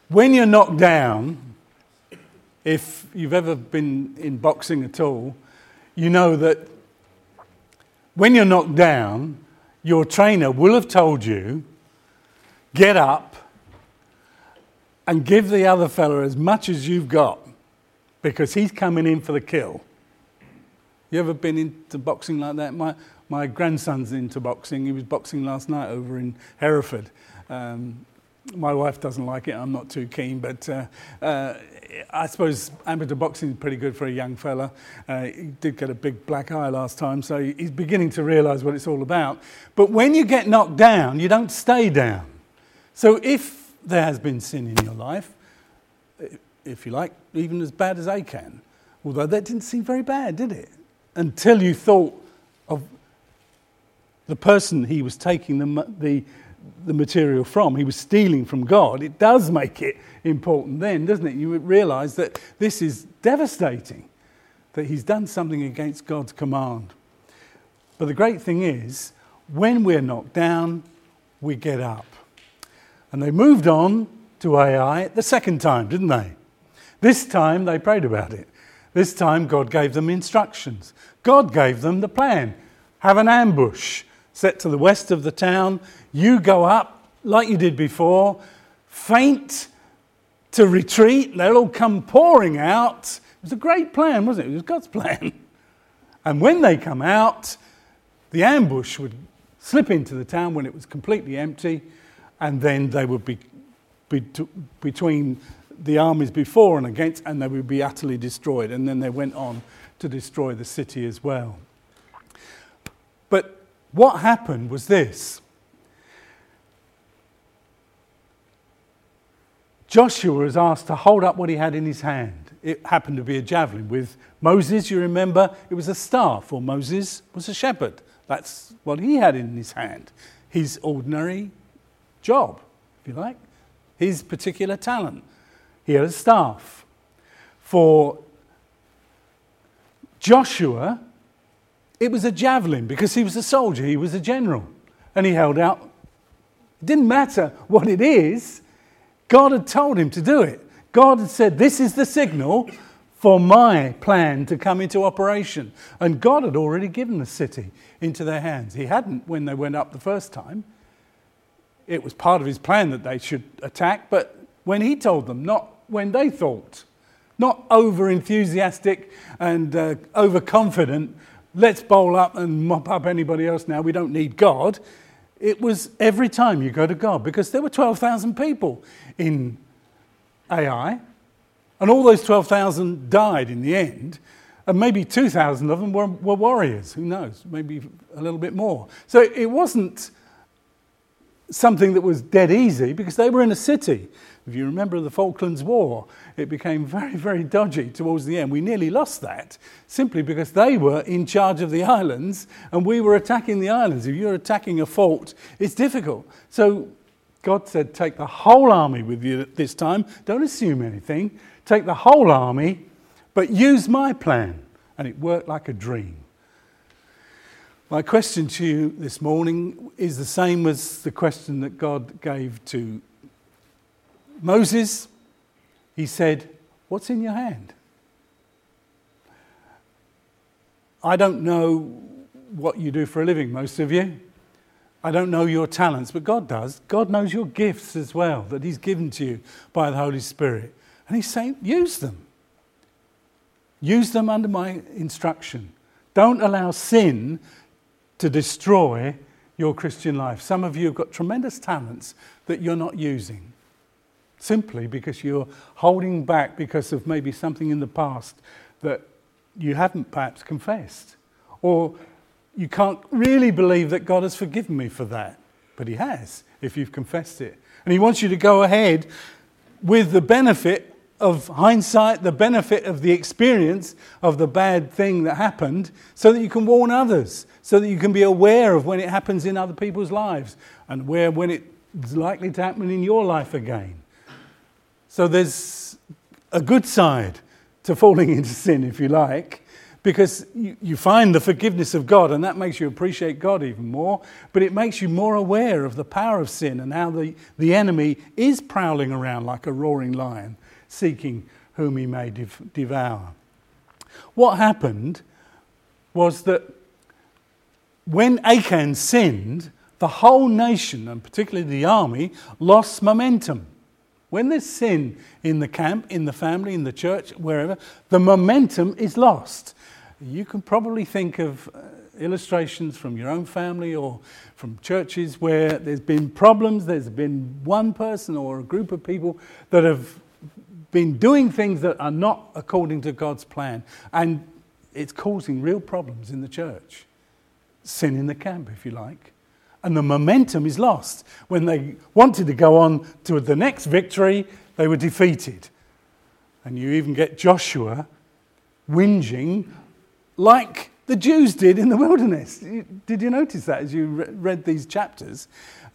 When you're knocked down, if you've ever been in boxing at all, you know that when you're knocked down, your trainer will have told you, get up and give the other fella as much as you've got because he's coming in for the kill. You ever been into boxing like that? My grandson's into boxing. He was boxing last night over in Hereford. My wife doesn't like it. I'm not too keen, but I suppose amateur boxing is pretty good for a young fella. He did get a big black eye last time, so he's beginning to realise what it's all about. But when you get knocked down, you don't stay down. So if there has been sin in your life, if you like, even as bad as Achan, although that didn't seem very bad, did it? Until you thought of the person he was taking the material from, he was stealing from God. It does make it important then, doesn't it? You would realise that this is devastating, that he's done something against God's command. But the great thing is, when we're knocked down, we get up. And they moved on to Ai the second time, didn't they? This time they prayed about it. This time God gave them instructions. God gave them the plan. Have an ambush set to the west of the town. You go up like you did before. Feint to retreat. They'll all come pouring out. It was a great plan, wasn't it? It was God's plan. And when they come out, the ambush would slip into the town when it was completely empty, and then they would be between the armies before and against, and they would be utterly destroyed. And then they went on to destroy the city as well. But what happened was this. Joshua was asked to hold up what he had in his hand. It happened to be a javelin. With Moses, you remember, it was a staff, or Moses was a shepherd. That's what he had in his hand. His ordinary job, if you like. His particular talent. He had a staff. For Joshua, it was a javelin because he was a soldier, he was a general. And he held out. It didn't matter what it is, God had told him to do it. God had said, this is the signal for my plan to come into operation. And God had already given the city into their hands. He hadn't when they went up the first time. It was part of his plan that they should attack, but when he told them, not when they thought. Not over-enthusiastic and overconfident, let's bowl up and mop up anybody else now, we don't need God. It was every time you go to God, because there were 12,000 people in Ai, and all those 12,000 died in the end, and maybe 2,000 of them were warriors, who knows, maybe a little bit more. So it wasn't something that was dead easy, because they were in a city. If you remember the Falklands War, it became very, very dodgy towards the end. We nearly lost that simply because they were in charge of the islands and we were attacking the islands. If you're attacking a fort, it's difficult. So God said, take the whole army with you at this time. Don't assume anything. Take the whole army, but use my plan. And it worked like a dream. My question to you this morning is the same as the question that God gave to Moses. He said, what's in your hand? I don't know what you do for a living, most of you. I don't know your talents, but God does. God knows your gifts as well, that he's given to you by the Holy Spirit. And he's saying, use them. Use them under my instruction. Don't allow sin to destroy your Christian life. Some of you have got tremendous talents that you're not using, simply because you're holding back because of maybe something in the past that you haven't perhaps confessed. Or you can't really believe that God has forgiven me for that. But he has, if you've confessed it. And he wants you to go ahead with the benefit of hindsight, the benefit of the experience of the bad thing that happened, so that you can warn others, so that you can be aware of when it happens in other people's lives, and aware when it's likely to happen in your life again. So there's a good side to falling into sin, if you like, because you find the forgiveness of God, and that makes you appreciate God even more, but it makes you more aware of the power of sin and how the enemy is prowling around like a roaring lion, seeking whom he may devour. What happened was that when Achan sinned, the whole nation, and particularly the army, lost momentum. When there's sin in the camp, in the family, in the church, wherever, the momentum is lost. You can probably think of illustrations from your own family or from churches where there's been problems, there's been one person or a group of people that have been doing things that are not according to God's plan, and it's causing real problems in the church. Sin in the camp, if you like. And the momentum is lost. When they wanted to go on to the next victory, they were defeated. And you even get Joshua whinging like the Jews did in the wilderness. Did you notice that as you read these chapters?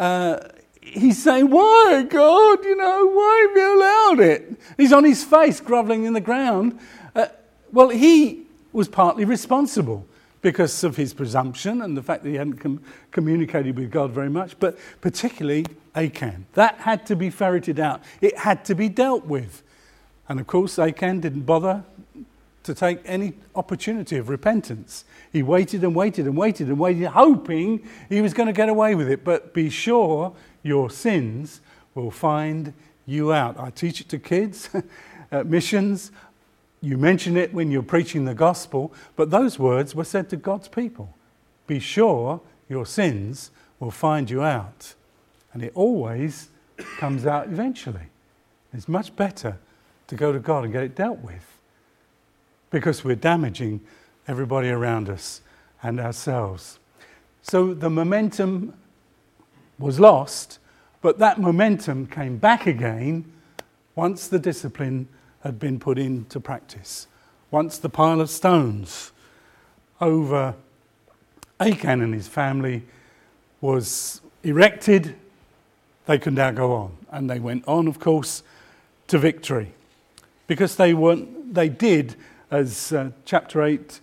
He's saying, why, God? Why have you allowed it? He's on his face, grovelling in the ground. Well, he was partly responsible because of his presumption and the fact that he hadn't communicated with God very much, but particularly Achan. That had to be ferreted out. It had to be dealt with. And of course, Achan didn't bother to take any opportunity of repentance. He waited and waited and waited and waited, hoping he was going to get away with it. But be sure your sins will find you out. I teach it to kids at missions. You mention it when you're preaching the gospel, but those words were said to God's people. Be sure your sins will find you out. And it always comes out eventually. It's much better to go to God and get it dealt with, because we're damaging everybody around us and ourselves. So the momentum was lost, but that momentum came back again once the discipline had been put into practice. Once the pile of stones over Achan and his family was erected, they could now go on. And they went on, of course, to victory. Because they did, as chapter 8,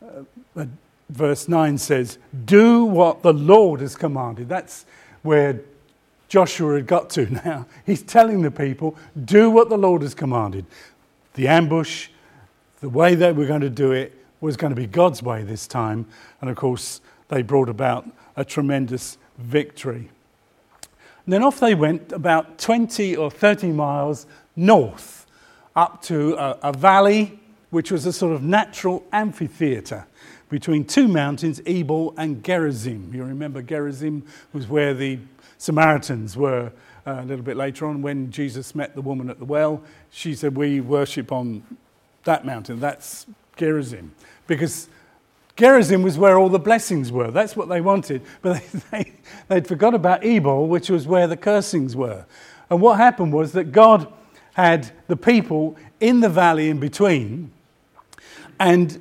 verse 9 says, do what the Lord has commanded. That's where Joshua had got to now. He's telling the people, do what the Lord has commanded. The ambush, the way they were going to do it, was going to be God's way this time. And of course, they brought about a tremendous victory. And then off they went about 20 or 30 miles north, up to a valley, which was a sort of natural amphitheatre between two mountains, Ebal and Gerizim. You remember Gerizim was where the Samaritans were a little bit later on when Jesus met the woman at the well. She said, we worship on that mountain. That's Gerizim. Because Gerizim was where all the blessings were. That's what they wanted. But they'd forgot about Ebal, which was where the cursings were. And what happened was that God had the people in the valley in between, and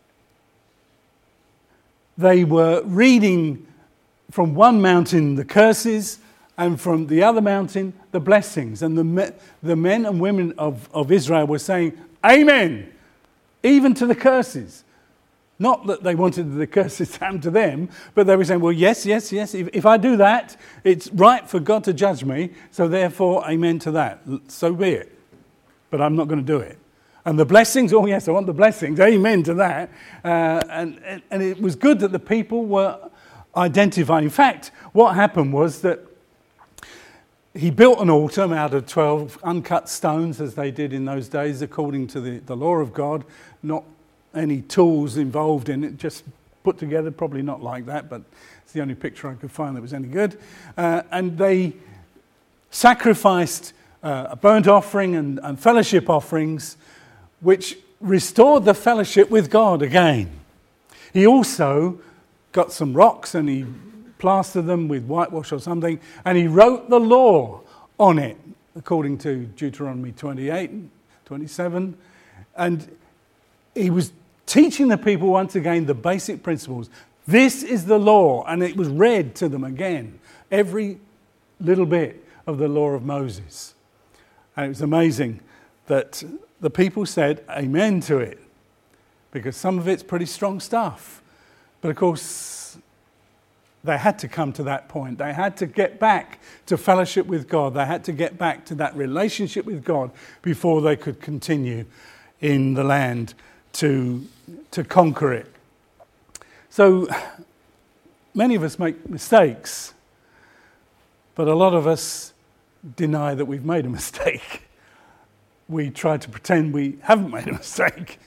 they were reading from one mountain the curses and from the other mountain the blessings. And the men and women of Israel were saying, Amen, even to the curses. Not that they wanted the curses to happen to them, but they were saying, well, yes. If I do that, it's right for God to judge me, so therefore, amen to that. So be it. But I'm not going to do it. And the blessings, oh yes, I want the blessings, amen to that. And it was good that the people were identified. In fact, what happened was that he built an altar out of 12 uncut stones, as they did in those days, according to the law of God, not any tools involved in it, just put together, probably not like that, but it's the only picture I could find that was any good. And they sacrificed a burnt offering and fellowship offerings, which restored the fellowship with God again. He also got some rocks and he plastered them with whitewash or something, and he wrote the law on it, according to Deuteronomy 28 and 27. And he was teaching the people once again the basic principles. This is the law, and it was read to them again, every little bit of the law of Moses. And it was amazing that the people said amen to it. because some of it's pretty strong stuff. But of course, they had to come to that point. They had to get back to fellowship with God. They had to get back to that relationship with God before they could continue in the land to conquer it. So many of us make mistakes, but a lot of us deny that we've made a mistake. We try to pretend we haven't made a mistake.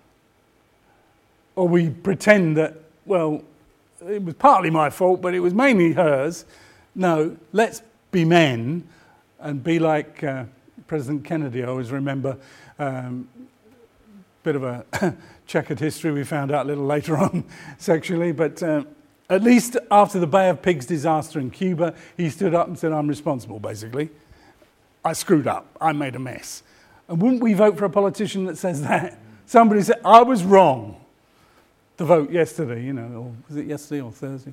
Or we pretend that, well, it was partly my fault, but it was mainly hers. No, let's be men and be like President Kennedy. I always remember bit of a checkered history we found out a little later on sexually, but at least after the Bay of Pigs disaster in Cuba, he stood up and said, I'm responsible, basically. I screwed up. I made a mess. And wouldn't we vote for a politician that says that? Somebody said, I was wrong. The vote yesterday, or was it yesterday or Thursday?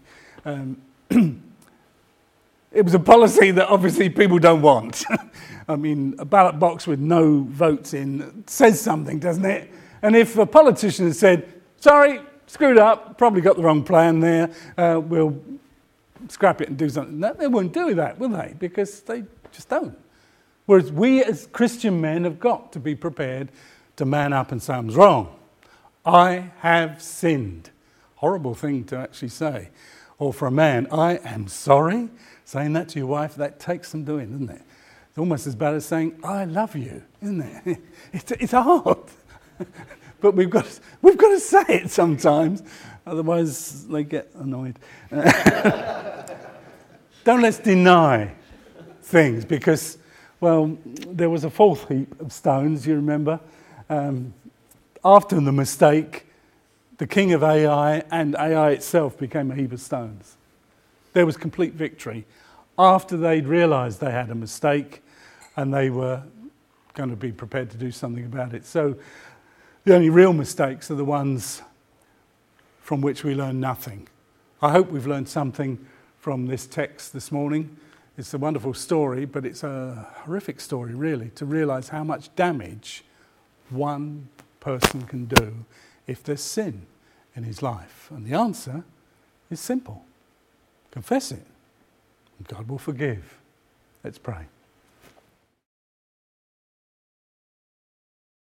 It was a policy that obviously people don't want. I mean, a ballot box with no votes in says something, doesn't it? And if a politician had said, sorry, screwed up, probably got the wrong plan there, we'll scrap it and do something. No, they wouldn't do that, will they? Because they just don't. Whereas we as Christian men have got to be prepared to man up and say, I was wrong. I have sinned. Horrible thing to actually say. Or for a man, I am sorry. Saying that to your wife, that takes some doing, doesn't it? It's almost as bad as saying, I love you, isn't it? It's hard. But we've got to say it sometimes. Otherwise, they get annoyed. Don't let's deny things because, well, there was a fourth heap of stones, you remember. After the mistake, the king of Ai and Ai itself became a heap of stones. There was complete victory after they'd realised they had a mistake and they were going to be prepared to do something about it. So the only real mistakes are the ones from which we learn nothing. I hope we've learned something from this text this morning. It's a wonderful story, but it's a horrific story, really, to realise how much damage one person can do if there's sin in his life. And the answer is simple. Confess it, and God will forgive. Let's pray.